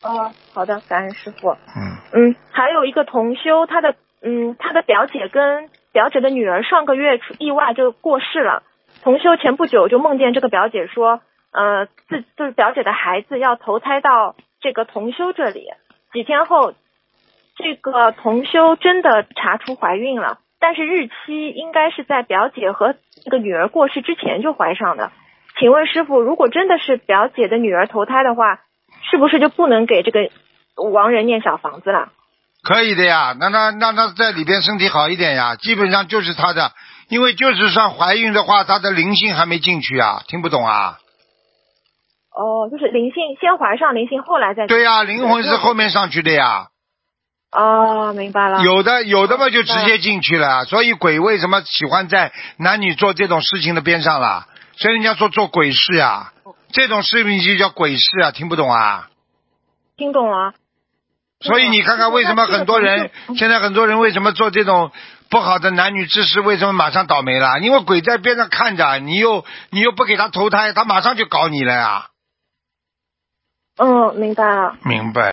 好的，感恩师傅。还有一个同修，他的表姐跟表姐的女儿上个月意外就过世了。同修前不久就梦见这个表姐说，就是表姐的孩子要投胎到这个同修这里。几天后，这个同修真的查出怀孕了，但是日期应该是在表姐和这个女儿过世之前就怀上的。请问师傅，如果真的是表姐的女儿投胎的话，是不是就不能给这个亡人念小房子了？ 可以的呀，让他在里边身体好一点呀，基本上就是他的，因为就是算怀孕的话，他的灵性还没进去啊，听不懂啊？ 就是灵性先怀上灵性，后来再。 对呀，灵魂是后面上去的呀。 明白了。 有的嘛就直接进去了，所以鬼为什么喜欢在男女做这种事情的边上啦？所以人家说做鬼事呀，这种事情就叫鬼事啊，听不懂啊？ 听懂了。 所以你看看为什么现在很多人为什么做这种不好的男女之事，为什么马上倒霉了？因为鬼在边上看着，你又不给他投胎，他马上就搞你了呀。 明白了。 明白。